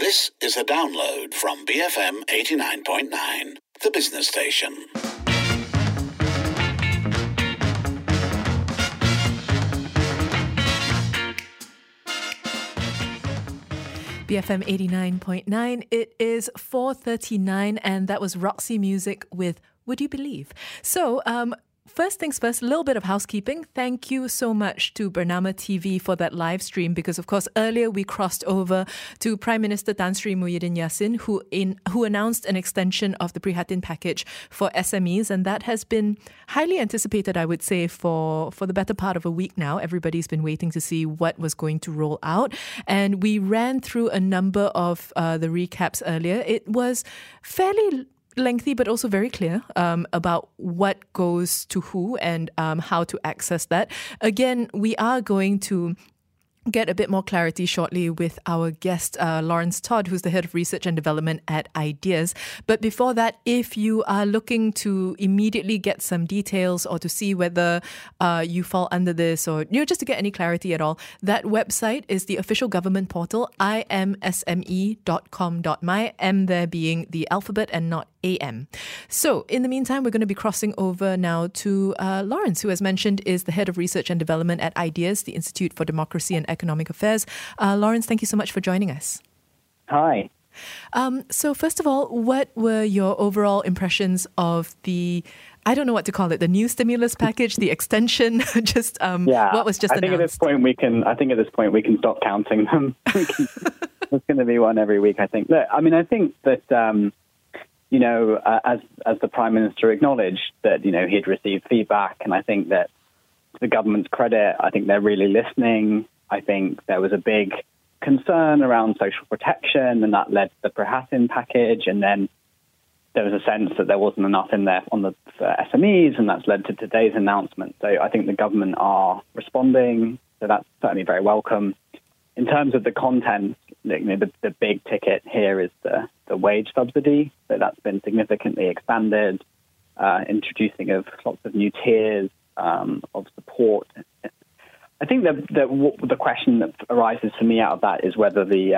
This is a download from BFM 89.9, the business station. BFM 89.9. It is 4:39, and that was Roxy Music with Would You Believe? So, first things first, a little bit of housekeeping. Thank you so much to Bernama TV for that live stream because, of course, earlier we crossed over to Prime Minister Tan Sri Muhyiddin Yassin, who announced an extension of the Prihatin package for SMEs, and that has been highly anticipated, I would say, for the better part of a week now. Everybody's been waiting to see what was going to roll out, and we ran through a number of the recaps earlier. It was fairly lengthy but also very clear about what goes to who and how to access that. Again, we are going to get a bit more clarity shortly with our guest, Lawrence Todd, who's the Head of Research and Development at Ideas. But before that, if you are looking to immediately get some details or to see whether you fall under this or just to get any clarity at all, that website is the official government portal, imsme.com.my, M there being the alphabet and not AM. So in the meantime, we're going to be crossing over now to Lawrence, who, as mentioned, is the Head of Research and Development at Ideas, the Institute for Democracy and Economic Affairs. Lawrence, thank you so much for joining us. Hi. So first of all, what were your overall impressions of the, I don't know what to call it, the new stimulus package, the extension, just what was just announced? I think at this point we can stop counting them. There's going to be one every week, I think. Look, I mean, I think that as the Prime Minister acknowledged that, he'd received feedback, and I think that to the government's credit, I think they're really listening. I think there was a big concern around social protection, and that led to the Prihatin package, and then there was a sense that there wasn't enough in there for SMEs, and that's led to today's announcement. So I think the government are responding, so that's certainly very welcome. In terms of the content, the big ticket here is the wage subsidy. So that's been significantly expanded, introducing of lots of new tiers of support. I think the question that arises for me out of that is whether the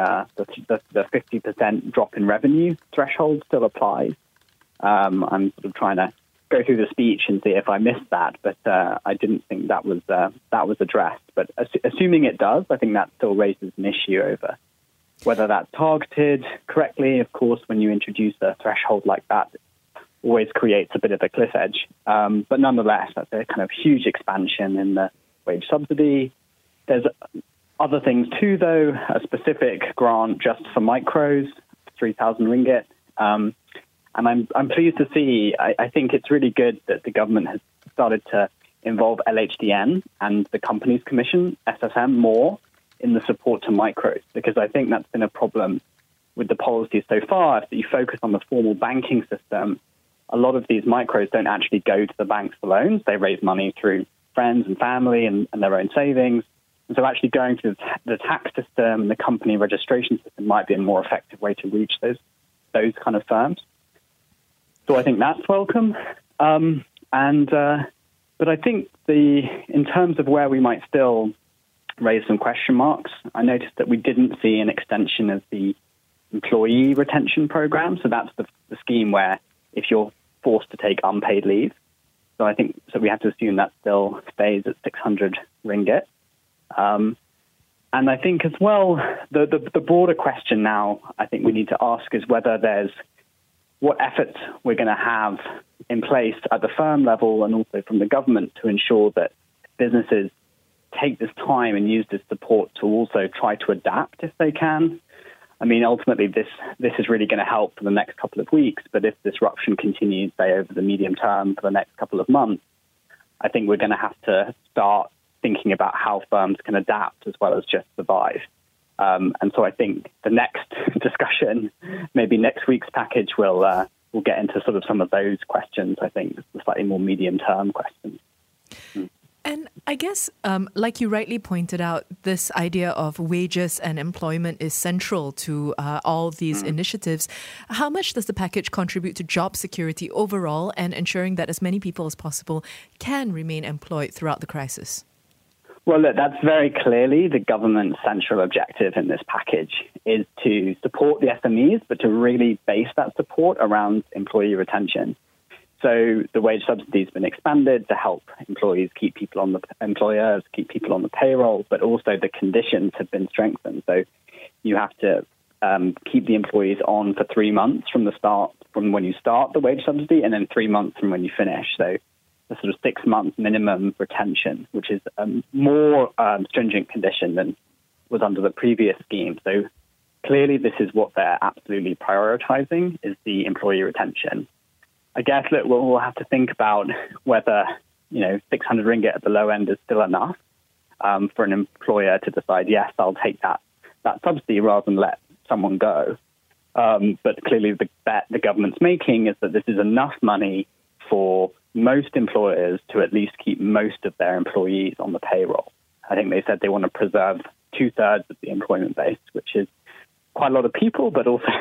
50% drop in revenue threshold still applies. I'm sort of trying to go through the speech and see if I missed that, but I didn't think that was addressed. But assuming it does, I think that still raises an issue over whether that's targeted correctly. Of course, when you introduce a threshold like that, it always creates a bit of a cliff edge. But nonetheless, that's a kind of huge expansion in the wage subsidy. There's other things too, though. A specific grant just for micros, 3,000 ringgit. And I'm pleased to see, I think it's really good that the government has started to involve LHDN and the Companies Commission, SSM, more in the support to micros, because I think that's been a problem with the policy so far. If you focus on the formal banking system, a lot of these micros don't actually go to the banks for loans. They raise money through friends and family and their own savings. And so actually going through the tax system and the company registration system might be a more effective way to reach those kind of firms. So I think that's welcome. But I think in terms of where we might still raise some question marks, I noticed that we didn't see an extension of the employee retention program. So that's the scheme where if you're forced to take unpaid leave. So I think we have to assume that still stays at 600 ringgit. And I think as well, the broader question now I think we need to ask is whether there's what efforts we're going to have in place at the firm level and also from the government to ensure that businesses take this time and use this support to also try to adapt if they can. I mean, ultimately, this is really going to help for the next couple of weeks. But if disruption continues, say, over the medium term for the next couple of months, I think we're going to have to start thinking about how firms can adapt as well as just survive. And so I think the next discussion, maybe next week's package, will get into sort of some of those questions, I think, the slightly more medium-term questions. And I guess, like you rightly pointed out, this idea of wages and employment is central to all these initiatives. How much does the package contribute to job security overall and ensuring that as many people as possible can remain employed throughout the crisis? Well, look, that's very clearly the government's central objective in this package is to support the SMEs, but to really base that support around employee retention. So the wage subsidy has been expanded to help employers keep people on the payroll, but also the conditions have been strengthened. So you have to keep the employees on for 3 months from when you start the wage subsidy, and then 3 months from when you finish. So a sort of 6 month minimum retention, which is a more stringent condition than was under the previous scheme. So clearly this is what they're absolutely prioritizing, is the employee retention. I guess, look, we'll have to think about whether, 600 ringgit at the low end is still enough for an employer to decide, yes, I'll take that subsidy rather than let someone go. But clearly the bet the government's making is that this is enough money for most employers to at least keep most of their employees on the payroll. I think they said they want to preserve 2/3 of the employment base, which is quite a lot of people, but also,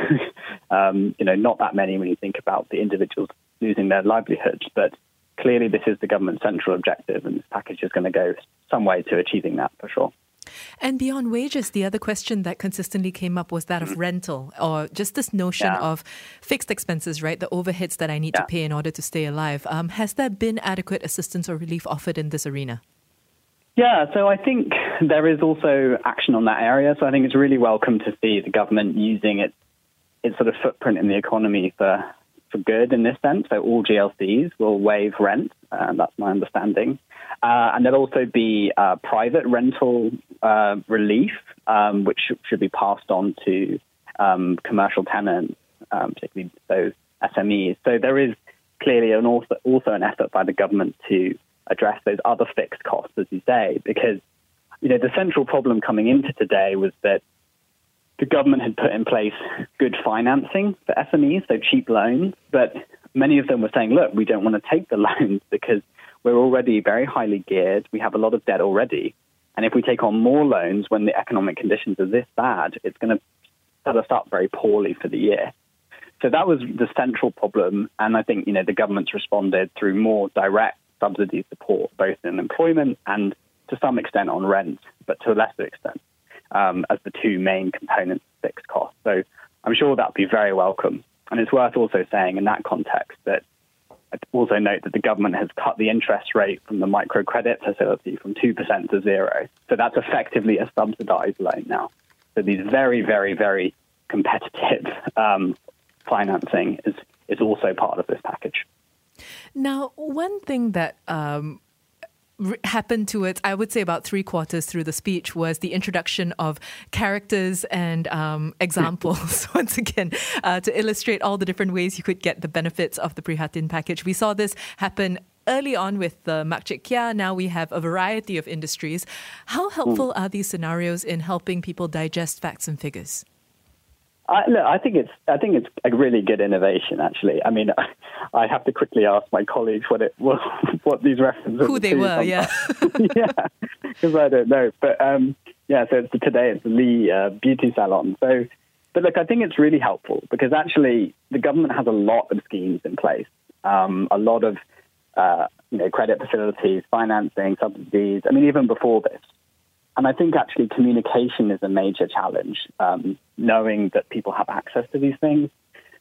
not that many when you think about the individuals losing their livelihoods. But clearly this is the government's central objective, and this package is going to go some way to achieving that for sure. And beyond wages, the other question that consistently came up was that of rental, or just this notion of fixed expenses, right? The overheads that I need to pay in order to stay alive. Has there been adequate assistance or relief offered in this arena? Yeah, so I think there is also action on that area. So I think it's really welcome to see the government using its sort of footprint in the economy for good in this sense. So all GLCs will waive rent. That's my understanding. And there'll also be private rental relief, which should be passed on to commercial tenants, particularly those SMEs. So there is clearly also an effort by the government to address those other fixed costs, as you say, because the central problem coming into today was that the government had put in place good financing for SMEs, so cheap loans, but many of them were saying, look, we don't want to take the loans because we're already very highly geared. We have a lot of debt already. And if we take on more loans when the economic conditions are this bad, it's going to set us up very poorly for the year. So that was the central problem. And I think, the government's responded through more direct subsidy support, both in employment and to some extent on rent, but to a lesser extent, as the two main components of fixed costs. So I'm sure that would be very welcome. And it's worth also saying in that context that I also note that the government has cut the interest rate from the microcredit facility from 2% to 0. So that's effectively a subsidized loan now. So these very, very, very competitive financing is also part of this package. Now, one thing that happened towards, I would say about 3/4 through the speech, was the introduction of characters and examples, once again, to illustrate all the different ways you could get the benefits of the Prihatin package. We saw this happen early on with the Makcik Kia. Now we have a variety of industries. How helpful are these scenarios in helping people digest facts and figures? I think it's a really good innovation, actually. I mean, I have to quickly ask my colleagues what these references who they were, yeah. Yeah, because I don't know. But so today it's the Lee beauty salon. So, but look, I think it's really helpful because actually the government has a lot of schemes in place, a lot of credit facilities, financing, subsidies. I mean, even before this. And I think actually communication is a major challenge. Knowing that people have access to these things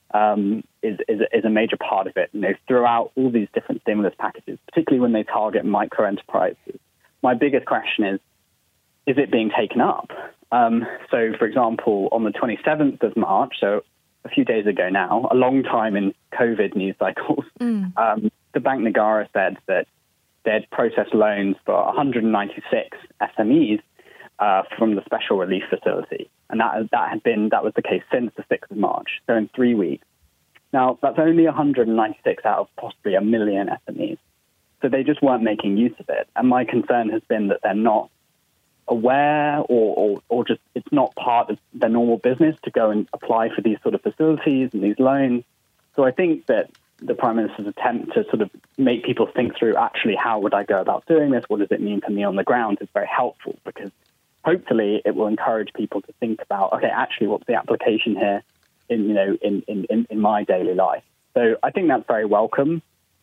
is a major part of it. Throughout all these different stimulus packages, particularly when they target micro enterprises, my biggest question is it being taken up? So, for example, on the 27th of March, so a few days ago now, a long time in COVID news cycles, the Bank Negara said that they'd processed loans for 196 SMEs from the special relief facility. And that was the case since the 6th of March, so in 3 weeks. Now, that's only 196 out of possibly 1 million SMEs. So they just weren't making use of it. And my concern has been that they're not aware or just it's not part of their normal business to go and apply for these sort of facilities and these loans. So I think that the Prime Minister's attempt to sort of make people think through actually how would I go about doing this, what does it mean for me on the ground, is very helpful because hopefully it will encourage people to think about, okay, actually what's the application here in my daily life. So I think that's very welcome.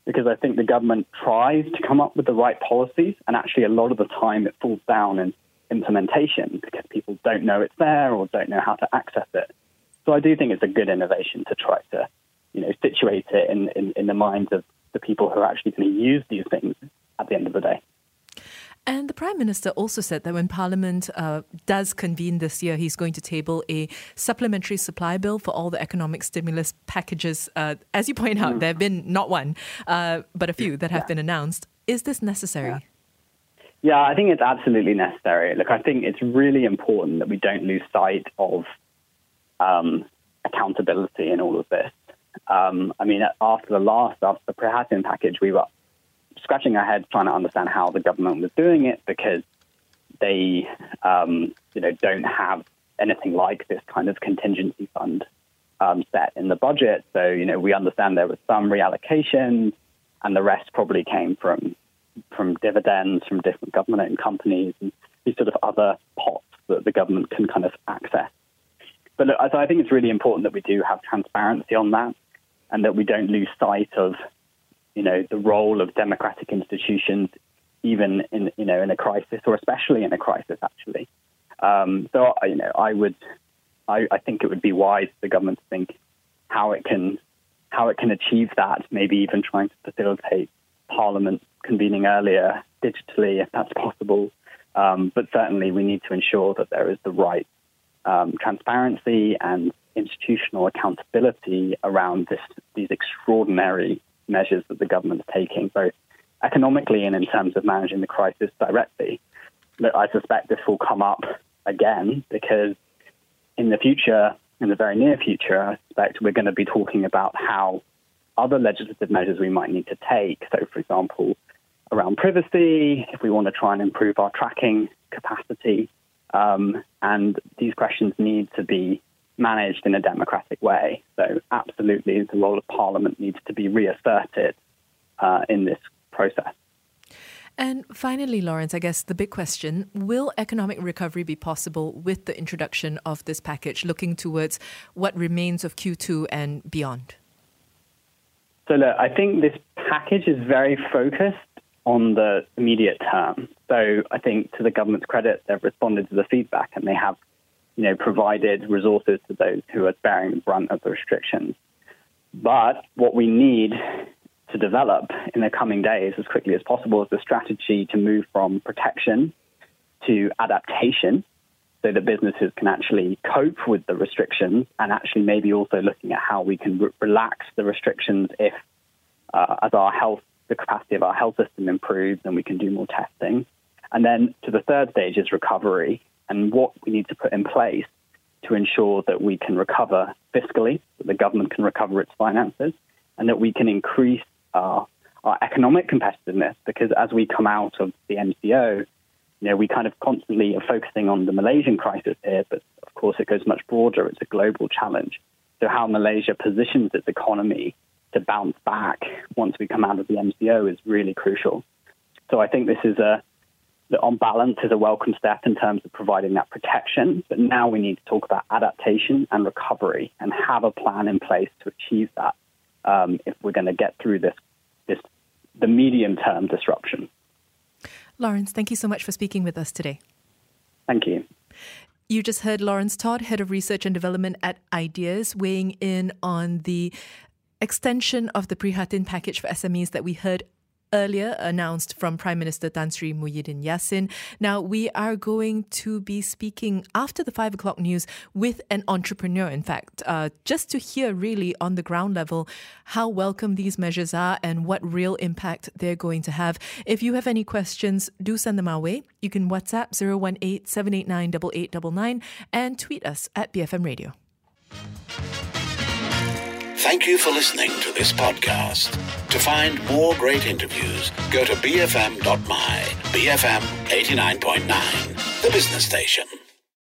because I think the government tries to come up with the right policies, and actually a lot of the time it falls down in implementation because people don't know it's there or don't know how to access it. So I do think it's a good innovation to try to, situate it in the minds of the people who are actually going to use these things at the end of the day. And the Prime Minister also said that when Parliament does convene this year, he's going to table a supplementary supply bill for all the economic stimulus packages. As you point out, there have been not one, but a few that have been announced. Is this necessary? Yeah, I think it's absolutely necessary. Look, I think it's really important that we don't lose sight of accountability in all of this. After the Prihatin package, we were scratching our heads trying to understand how the government was doing it because they, don't have anything like this kind of contingency fund set in the budget. So, we understand there was some reallocation, and the rest probably came from dividends from different government-owned companies and these sort of other pots that the government can kind of access. But look, I think it's really important that we do have transparency on that and that we don't lose sight of, the role of democratic institutions, even in a crisis, or especially in a crisis, actually. I think it would be wise for the government to think how it can achieve that, maybe even trying to facilitate Parliament convening earlier digitally, if that's possible. But certainly we need to ensure that there is the right transparency and institutional accountability around these extraordinary measures that the government is taking, both economically and in terms of managing the crisis directly. Look, I suspect this will come up again because in the future, in the very near future, I suspect we're going to be talking about how other legislative measures we might need to take. So, for example, around privacy, if we want to try and improve our tracking capacity, and these questions need to be managed in a democratic way. So absolutely, the role of Parliament needs to be reasserted in this process. And finally, Lawrence, I guess the big question, will economic recovery be possible with the introduction of this package, looking towards what remains of Q2 and beyond? So look, I think this package is very focused on the immediate term. So I think to the government's credit, they've responded to the feedback and they have provided resources to those who are bearing the brunt of the restrictions. But what we need to develop in the coming days as quickly as possible is the strategy to move from protection to adaptation so that businesses can actually cope with the restrictions and actually maybe also looking at how we can relax the restrictions if as the capacity of our health system improves and we can do more testing. And then to the third stage is recovery and what we need to put in place to ensure that we can recover fiscally, that the government can recover its finances, and that we can increase our economic competitiveness. Because as we come out of the MCO, we kind of constantly are focusing on the Malaysian crisis here, but of course it goes much broader. It's a global challenge. So how Malaysia positions its economy to bounce back once we come out of the MCO is really crucial. So I think this is on balance, is a welcome step in terms of providing that protection. But now we need to talk about adaptation and recovery and have a plan in place to achieve that if we're going to get through the medium-term disruption. Lawrence, thank you so much for speaking with us today. Thank you. You just heard Lawrence Todd, Head of Research and Development at Ideas, weighing in on the extension of the Prihatin package for SMEs that we heard earlier announced from Prime Minister Tan Sri Muhyiddin Yassin. Now, we are going to be speaking after the 5 o'clock news with an entrepreneur, in fact, just to hear really on the ground level how welcome these measures are and what real impact they're going to have. If you have any questions, do send them our way. You can WhatsApp 018-789-8899 and tweet us at BFM Radio. Thank you for listening to this podcast. To find more great interviews, go to bfm.my, BFM 89.9, the business station.